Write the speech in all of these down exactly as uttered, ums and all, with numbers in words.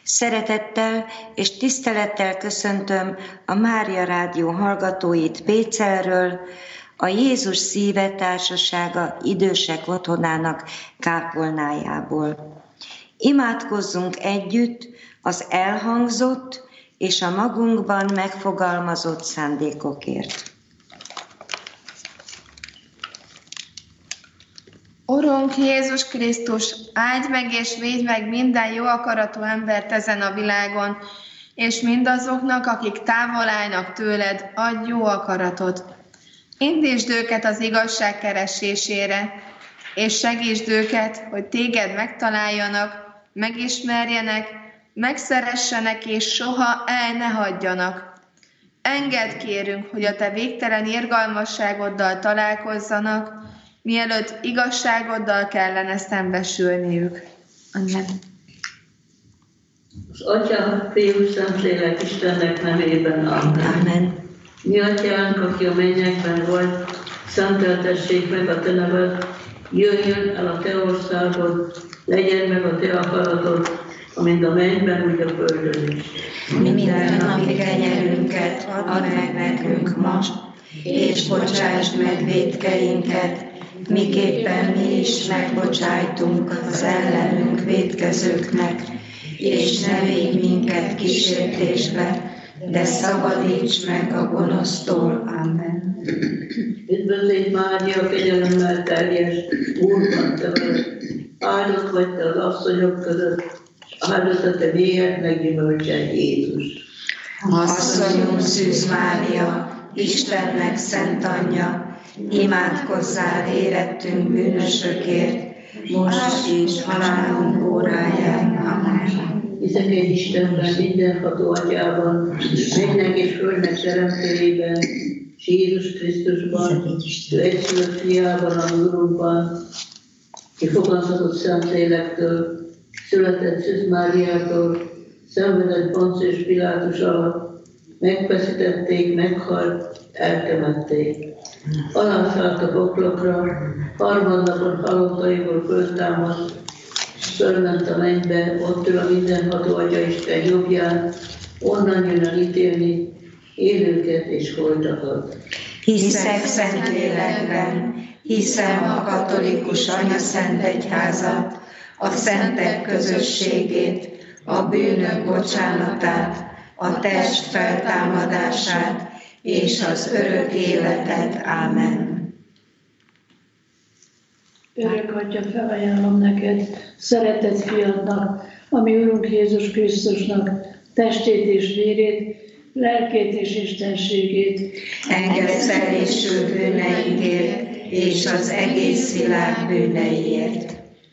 Szeretettel és tisztelettel köszöntöm a Mária Rádió hallgatóit Pécelről, a Jézus Szíve Társasága idősek otthonának kápolnájából. Imádkozzunk együtt az elhangzott és a magunkban megfogalmazott szándékokért. Urunk Jézus Krisztus, áldj meg és védj meg minden jó akaratú embert ezen a világon, és mindazoknak, akik távol állnak tőled, adj jó akaratot. Indítsd őket az igazság keresésére, és segítsd őket, hogy téged megtaláljanak, megismerjenek, megszeressenek, és soha el ne hagyjanak. Engedd, kérünk, hogy a te végtelen irgalmasságoddal találkozzanak, mielőtt igazságoddal kellene szembesülniük. Amen. Az Atya, Fiú, Szentlélek Istennek nevében. Amen. Amen. Mi Atyánk, aki a mennyekben vagy, szenteltessék meg a te neved, jöjjön el a te országod, legyen meg a te akaratod, amint a mennyben, úgy a földön is. Minden napi kenyerünket add meg nekünk ma, és bocsásd meg vétkeinket, miképpen mi is megbocsájtunk az ellenünk vétkezőknek, és ne védj minket kísértésbe, de szabadíts meg a gonosztól. Amen. Üdvözlégy Mária, kegyelemmel teljes, Úr van te veled, áldott vagy te az asszonyok között, és áldott a te vérednek gyümölcse, Jézus. Asszonyunk Szűz Mária, Istennek szent anyja, imádkozzál érettünk bűnösökért, most és halálunk óráján. Amen. Hiszek egy Istenben, mindenható Atyában, mennek és földnek teremtőjében, és Jézus Krisztusban, ő egyszülött fiában, a Urunkban, ki fogantatott Szentlélektől, született Szűz Máriától, szenvedett Poncius Pilátus alatt, megfeszítették, meghalt, eltemették. Alászállt a poklokra, harmadnapon halottaiból föltámadt, és fölment a mennybe, ott ül a mindenható Atya Isten jobbján, onnan jön elítélni élőket és holtakat. Hiszek Szentlélekben, hiszem a katolikus anyaszent egyházat, a szentek közösségét, a bűnök bocsánatát, a test feltámadását és az örök életet. Ámen. Örök Atya, felajánlom neked, szeretett fiadnak, ami Urunk Jézus Krisztusnak testét és vérét, lelkét és istenségét. Engedsz eléső bűneinkért és az egész világ bűneiért.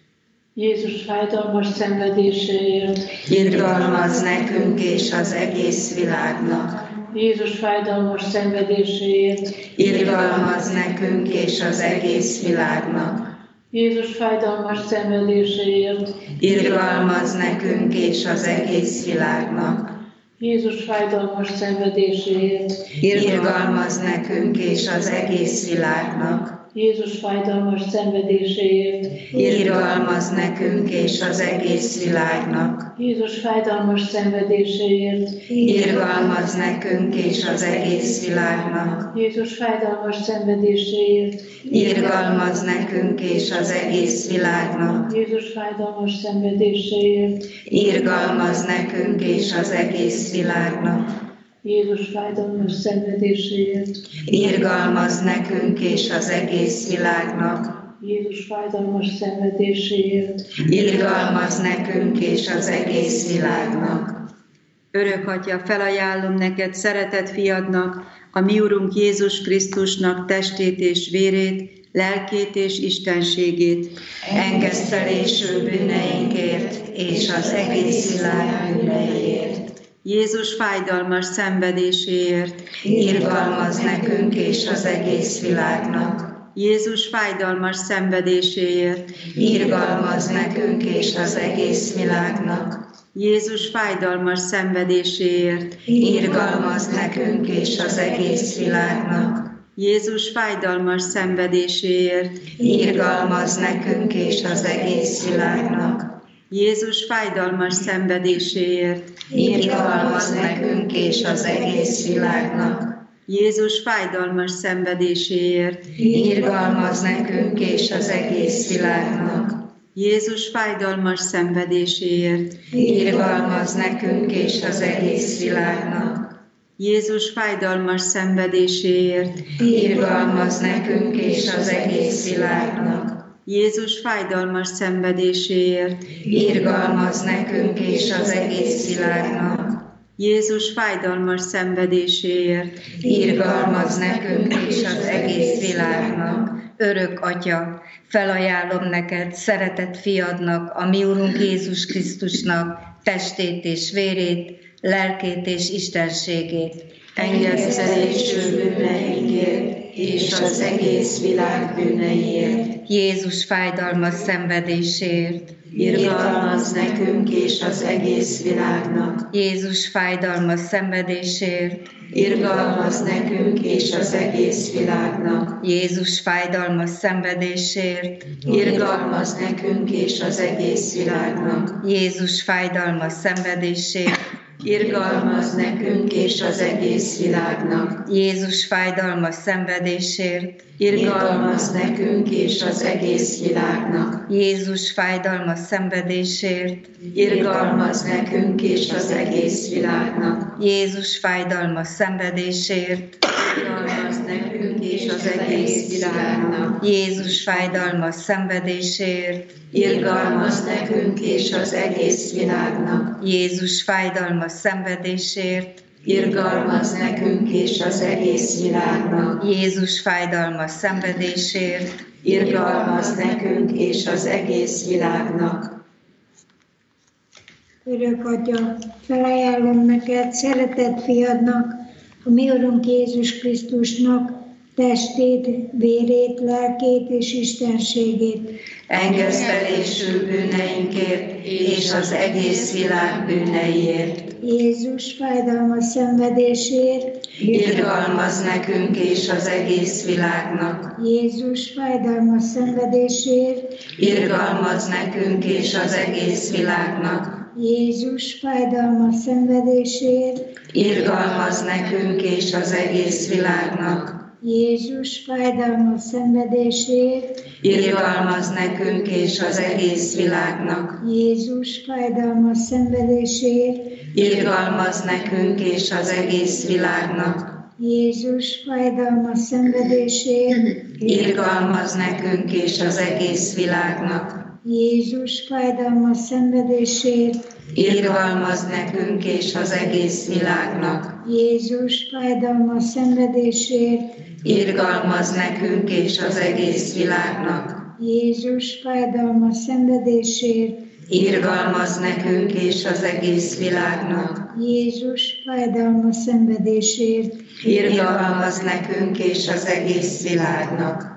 Jézus fájdalmas szenvedéséért. Irgalmazz nekünk és az egész világnak. Jézus fájdalmas szenvedéséért. Irgalmazz nekünk és az egész világnak. Jézus fájdalmas szenvedéséért. Irgalmazz nekünk és az egész világnak. Jézus fájdalmas szenvedéséért. Irgalmazz nekünk és az egész világnak. Jézus fájdalmas szenvedéséért. Irgalmazz nekünk és az egész világnak. Jézus fájdalmas szenvedéséért. Irgalmazz nekünk és az egész világnak. Jézus fájdalmas szenvedéséért. Irgalmazz nekünk és az egész világnak. Jézus fájdalmas szenvedéséért. Irgalmazz nekünk és az egész világnak. Jézus fájdalmas szenvedéséért. Irgalmazz nekünk és az egész világnak. Jézus fájdalmas szenvedéséért. Irgalmazz nekünk és az egész világnak. Örök Atya, felajánlom neked, szeretett fiadnak, a mi Urunk Jézus Krisztusnak testét és vérét, lelkét és istenségét. Engedd eléső bűneinkért és az egész világ bűneiért. Jézus fájdalmas szenvedéséért. Irgalmazz nekünk és az egész világnak. Jézus fájdalmas szenvedéséért. Irgalmazz nekünk és az egész világnak. Jézus fájdalmas szenvedéséért. Irgalmazz nekünk és az egész világnak. Jézus fájdalmas szenvedéséért. Irgalmazz nekünk és az egész világnak. Jézus fájdalmas szenvedéséért, irgalmaz nekünk és az egész világnak. Jézus fájdalmas szenvedéséért, Irgalmaz nekünk és az egész világnak. Jézus fájdalmas szenvedéséért, Irgalmaz nekünk és az egész világnak. Jézus fájdalmas szenvedéséért, Irgalmaz nekünk és az egész világnak. Jézus fájdalmas szenvedéséért, Irgalmaz nekünk és az egész világnak. Jézus fájdalmas szenvedéséért, Irgalmaz nekünk és az egész világnak. Örök Atya, felajánlom neked szeretett fiadnak, a mi Urunk Jézus Krisztusnak testét és vérét, lelkét és istenségét. Engedelésű bűneinkért és az egész világ bűneiért. Jézus fájdalmas szenvedéséért. Irgalmaz nekünk és az egész világnak. Jézus fájdalmas szenvedéséért. Irgalmaz nekünk és az egész világnak. Jézus fájdalmas szenvedéséért. Irgalmaz nekünk és az egész világnak. Jézus fájdalmas szenvedéséért. Irgalmaz nekünk és az egész világnak. Jézus fájdalmas szenvedéséért. Irgalmaz nekünk és az egész világnak. Jézus fájdalmas szenvedéséért. Irgalmaz nekünk és az egész világnak. Jézus fájdalmas szenvedéséért. Irgalmaz nekünk és az egész világnak. Jézus fájdalmas szenvedéséért. Irgalmaz nekünk és az egész világnak. Jézus fájdalmas szenvedéséért. Irgalmaz nekünk és az egész világnak. Jézus fájdalmas szenvedéséért. Irgalmaz nekünk és az egész világnak. Örök Atya, felajánlom neked szeretett fiadnak, a mi Urunk Jézus Krisztusnak testét, vérét, lelkét és istenségét. Engesztelésű bűneinkért és az egész világ bűneiért. Jézus fájdalmas szenvedésért. Irgalmaz nekünk és az egész világnak. Jézus fájdalmas szenvedésért. Irgalmaz nekünk és az egész világnak. Jézus fájdalmas szenvedésért. Irgalmaz nekünk és az egész világnak. Jézus fájdalmas szenvedésért. Irgalmaz nekünk és az egész világnak. Jézus fájdalmas szenvedésért. Irgalmaz nekünk és az egész világnak. Jézus fájdalmas szenvedésért. Irgalmaz nekünk és az egész világnak. Jézus fájdalmas szenvedésért. Irgalmaz nekünk és az egész világnak. Jézus fájdalmas szenvedésért. Irgalmaz nekünk és az egész világnak. Jézus fájdalmas szenvedésért. Irgalmaz nekünk és az egész világnak. Jézus fájdalmas szenvedésért. Irgalmaz nekünk és az egész világnak.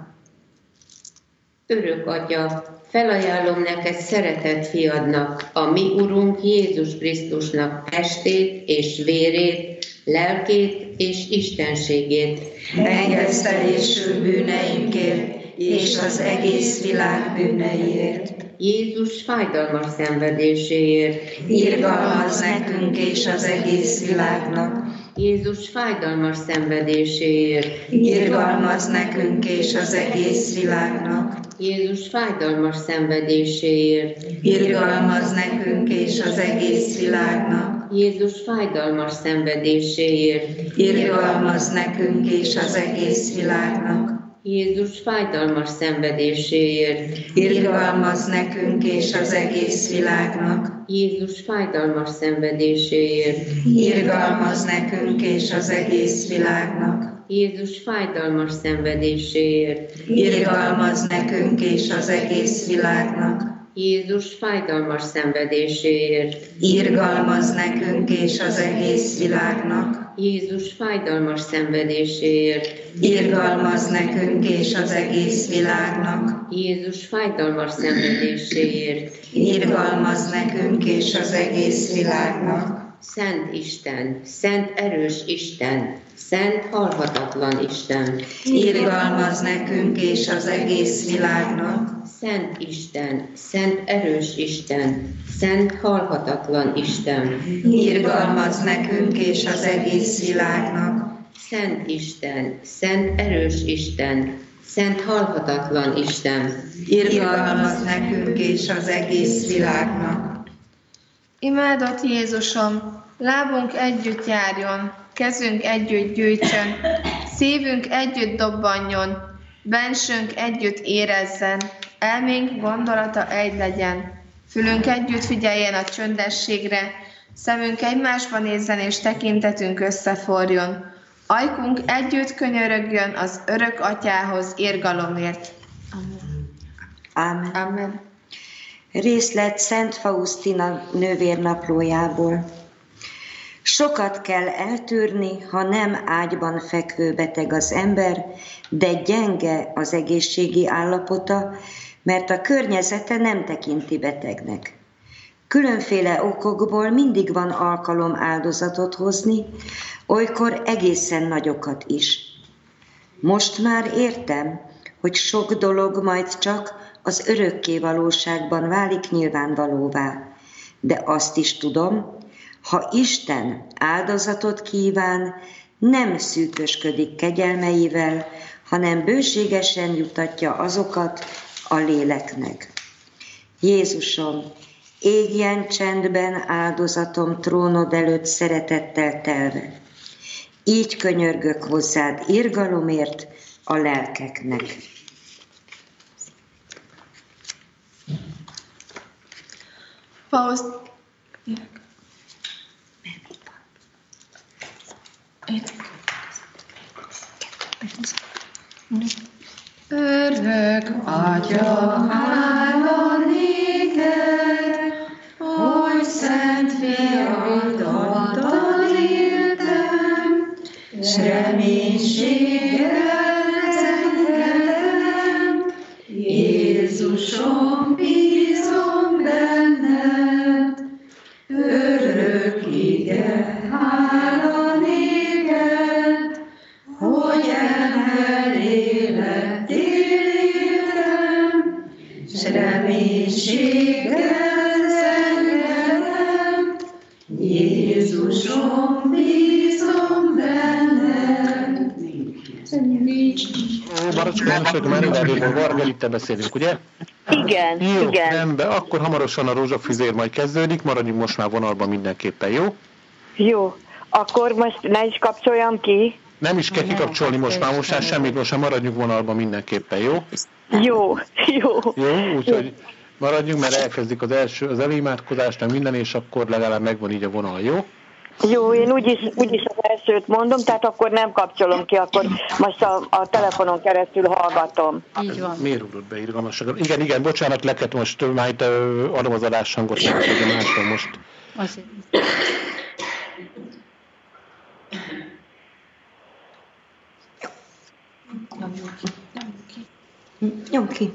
Örök Atya, felajánlom neked szeretett fiadnak, a mi Urunk Jézus Krisztusnak testét és vérét, lelkét és istenségét. Engesztelésű bűneinkért és az egész világ bűneiért. Jézus fájdalmas szenvedéséért. Irgalmaz nekünk és az egész világnak. Jézus fájdalmas szenvedéséért. Irgalmaz nekünk és az egész világnak. Jézus fájdalmas szenvedéséért. Irgalmaz nekünk és az egész világnak. Jézus fájdalmas szenvedéséért. Irgalmaz nekünk és az egész világnak. Jézus fájdalmas szenvedéséért. Irgalmaz nekünk és az egész világnak. Jézus fájdalmas szenvedéséért. Irgalmaz nekünk és az egész világnak. Jézus fájdalmas szenvedéséért. Irgalmaz nekünk és az egész világnak. Jézus fájdalmas szenvedéséért. Irgalmaz nekünk és az egész világnak. Jézus fájdalmas szenvedéséért. Irgalmaz nekünk és az egész világnak. Jézus fájdalmas szenvedéséért. Irgalmaz nekünk és az egész világnak. Szent Isten, szent erős Isten, szent halhatatlan Isten. Irgalmaz nekünk és az egész világnak. Szent Isten, szent erős Isten, szent halhatatlan Isten. Irgalmaz nekünk és az egész világnak. Szent Isten, szent erős Isten, szent halhatatlan Isten. Irgalmaz nekünk és az egész világnak. Imádott Jézusom, lábunk együtt járjon, kezünk együtt gyűjtsön, szívünk együtt dobbanjon, bensünk együtt érezzen, elménk gondolata egy legyen, fülünk együtt figyeljen a csöndességre, szemünk egymásba nézzen és tekintetünk összeforjon, ajkunk együtt könyörögjön az örök atyához irgalomért. Ámen. Amen. Részlet Szent Faustina nővérnaplójából. Sokat kell eltűrni, ha nem ágyban fekvő beteg az ember, de gyenge az egészségi állapota, mert a környezete nem tekinti betegnek. Különféle okokból mindig van alkalom áldozatot hozni, olykor egészen nagyokat is. Most már értem, hogy sok dolog majd csak az örökké valóságban válik nyilvánvalóvá, de azt is tudom, ha Isten áldozatot kíván, nem szűkösködik kegyelmeivel, hanem bőségesen jutatja azokat a léleknek. Jézusom, égjen csendben áldozatom trónod előtt szeretettel telve. Így könyörgök hozzád irgalomért a lelkeknek. Faust... Örök Atya, hála néked, hogy szent fiaidat adtad éltem, s reménységgel engedem, Jézusom, bízom benned, örök ige, hála néked, hogy elmélet éltem, s reménységgel engedem, Jézusom, bízom benned. Marocska, nem tudom, már mindenképpen Vargelittel beszélünk, ugye? Igen, jó, igen. Rendben, akkor hamarosan a rózsafüzér majd kezdődik, maradjunk most már vonalban mindenképpen, jó? Jó, akkor most ne is kapcsoljam ki. Nem is kell kikapcsolni most már, most már semmit, most már maradjunk vonalban mindenképpen, jó? Jó, jó. Jó, úgyhogy maradjunk, mert elkezdik az első, az elimádkozást, nem minden, és akkor legalább megvan így a vonal, jó? Jó, én úgyis, úgyis az elsőt mondom, tehát akkor nem kapcsolom ki, akkor most a, a telefonon keresztül hallgatom. Így van. Miért ugrott be irgalmasságra? Igen, igen, bocsánat, leket most, már itt adom az adáshangot, nem tudom, máshol most. Azért. Nyom ki.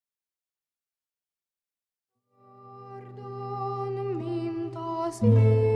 Mint az